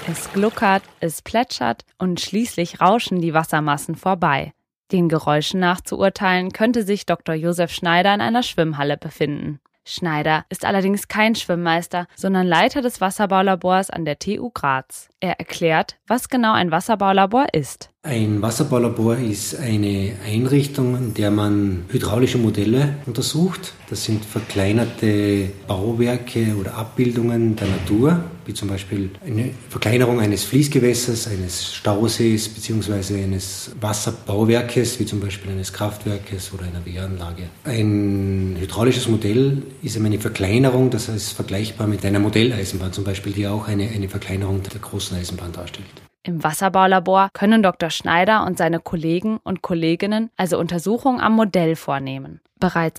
Es gluckert, es plätschert und schließlich rauschen die Wassermassen vorbei. Den Geräuschen nach zu urteilen, könnte sich Dr. Josef Schneider in einer Schwimmhalle befinden. Schneider ist allerdings kein Schwimmmeister, sondern Leiter des Wasserbaulabors an der TU Graz. Er erklärt, was genau ein Wasserbaulabor ist. Ein Wasserbaulabor ist eine Einrichtung, in der man hydraulische Modelle untersucht. Das sind verkleinerte Bauwerke oder Abbildungen der Natur, wie zum Beispiel eine Verkleinerung eines Fließgewässers, eines Stausees bzw. eines Wasserbauwerkes, wie zum Beispiel eines Kraftwerkes oder einer Wehranlage. Ein hydraulisches Modell ist eine Verkleinerung, das heißt vergleichbar mit einer Modelleisenbahn zum Beispiel, die auch eine Verkleinerung der großen Eisenbahn darstellt. Im Wasserbaulabor können Dr. Schneider und seine Kollegen und Kolleginnen also Untersuchungen am Modell vornehmen. Bereits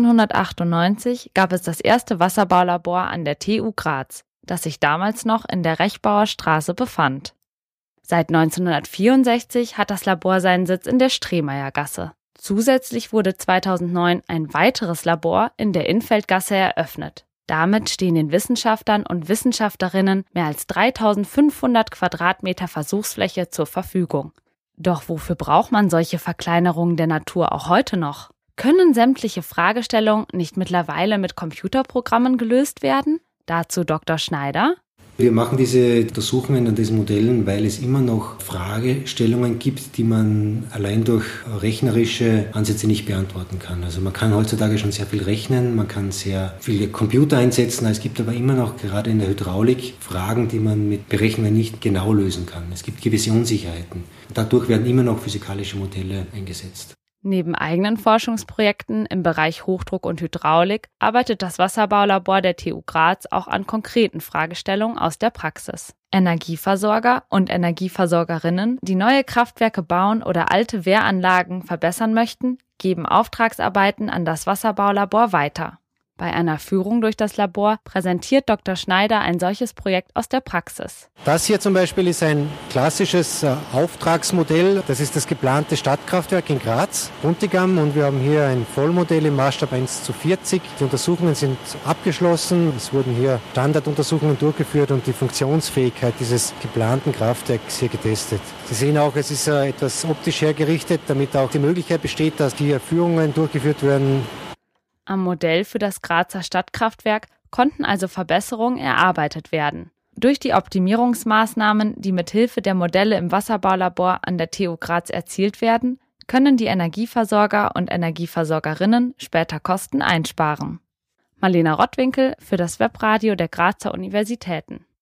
1898 gab es das erste Wasserbaulabor an der TU Graz, das sich damals noch in der Rechbauer Straße befand. Seit 1964 hat das Labor seinen Sitz in der Stremayergasse. Zusätzlich wurde 2009 ein weiteres Labor in der Innfeldgasse eröffnet. Damit stehen den Wissenschaftlern und Wissenschaftlerinnen mehr als 3.500 Quadratmeter Versuchsfläche zur Verfügung. Doch wofür braucht man solche Verkleinerungen der Natur auch heute noch? Können sämtliche Fragestellungen nicht mittlerweile mit Computerprogrammen gelöst werden? Dazu Dr. Schneider. Wir machen diese Untersuchungen an diesen Modellen, weil es immer noch Fragestellungen gibt, die man allein durch rechnerische Ansätze nicht beantworten kann. Also man kann heutzutage schon sehr viel rechnen, man kann sehr viele Computer einsetzen. Es gibt aber immer noch gerade in der Hydraulik Fragen, die man mit Berechnungen nicht genau lösen kann. Es gibt gewisse Unsicherheiten. Dadurch werden immer noch physikalische Modelle eingesetzt. Neben eigenen Forschungsprojekten im Bereich Hochdruck und Hydraulik arbeitet das Wasserbaulabor der TU Graz auch an konkreten Fragestellungen aus der Praxis. Energieversorger und Energieversorgerinnen, die neue Kraftwerke bauen oder alte Wehranlagen verbessern möchten, geben Auftragsarbeiten an das Wasserbaulabor weiter. Bei einer Führung durch das Labor präsentiert Dr. Schneider ein solches Projekt aus der Praxis. Das hier zum Beispiel ist ein klassisches Auftragsmodell. Das ist das geplante Stadtkraftwerk in Graz, Buntigam, und wir haben hier ein Vollmodell im Maßstab 1:40. Die Untersuchungen sind abgeschlossen. Es wurden hier Standarduntersuchungen durchgeführt und die Funktionsfähigkeit dieses geplanten Kraftwerks hier getestet. Sie sehen auch, es ist etwas optisch hergerichtet, damit auch die Möglichkeit besteht, dass hier Führungen durchgeführt werden. Am Modell für das Grazer Stadtkraftwerk konnten also Verbesserungen erarbeitet werden. Durch die Optimierungsmaßnahmen, die mit Hilfe der Modelle im Wasserbaulabor an der TU Graz erzielt werden, können die Energieversorger und Energieversorgerinnen später Kosten einsparen. Marlena Rottwinkel für das Webradio der Grazer Universitäten.